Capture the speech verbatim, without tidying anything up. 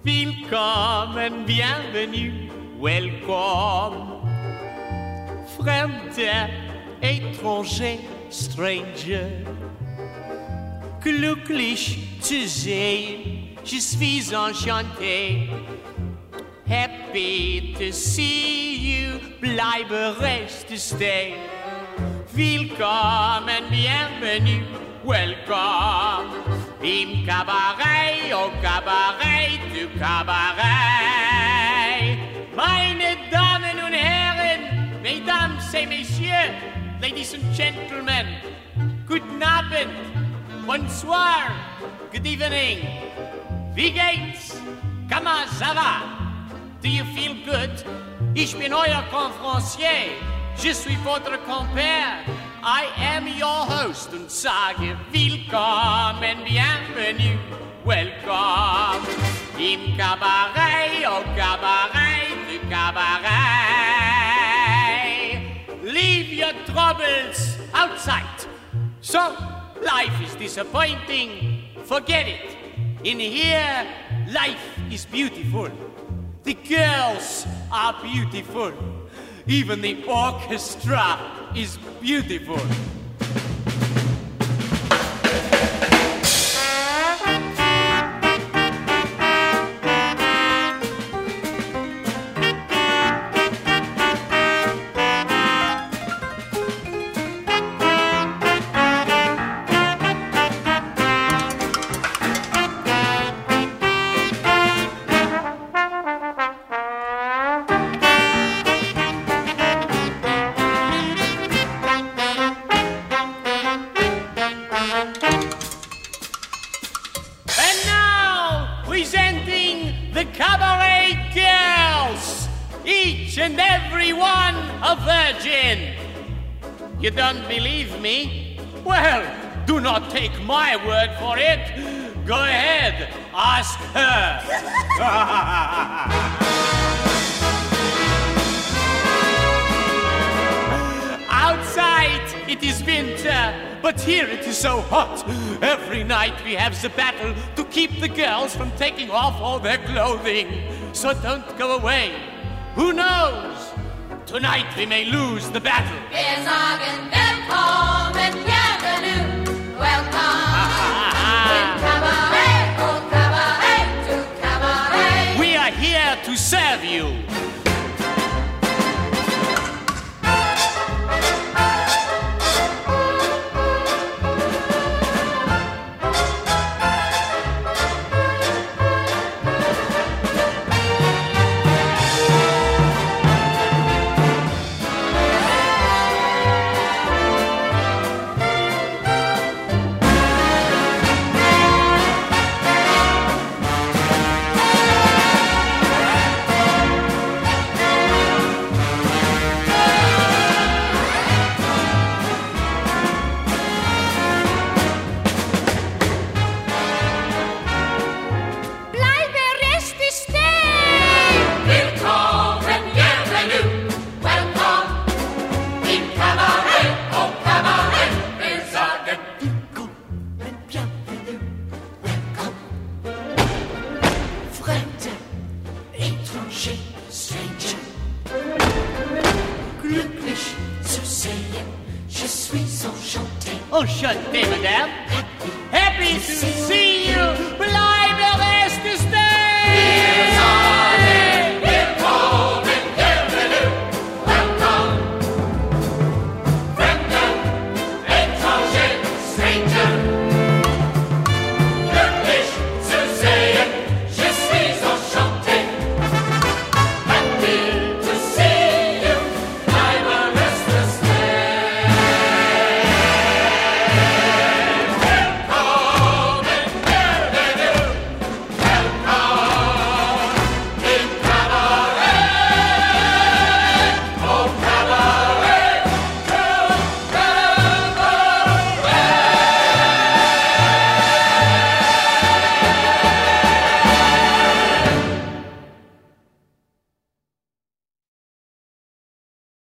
Willkommen, bienvenue, welcome. Fremder, étranger, stranger. Glücklich zu sehen, je suis enchanté. Happy to see you, bleibe reste stay. Willkommen, bienvenue, welcome. Im Kabarett, au Kabarett, du Kabarett. Meine Damen und Herren, Mesdames et Messieurs, Ladies and Gentlemen, guten Abend, bonsoir, good evening. Wie geht's? Comment ça va? Do you feel good? Ich bin euer Conférencier. Je suis votre compère. I am your host und sage willkommen, bienvenue, welcome. Im Kabarett, au Kabarett, du Kabarett. Leave your troubles outside. So, life is disappointing. Forget it. In here, life is beautiful. The girls are beautiful. Even the orchestra is beautiful. You don't believe me? Well, do not take my word for it. Go ahead, ask her. Outside it is winter, but here it is so hot. Every night we have the battle to keep the girls from taking off all their clothing. So don't go away. Who knows? Tonight we may lose the battle. Wir sagen willkommen, bienvenue, welcome. In Kabarett, oh Kabarett, to Kabarett. We are here to serve you. Enchanté, madame. Happy to see you.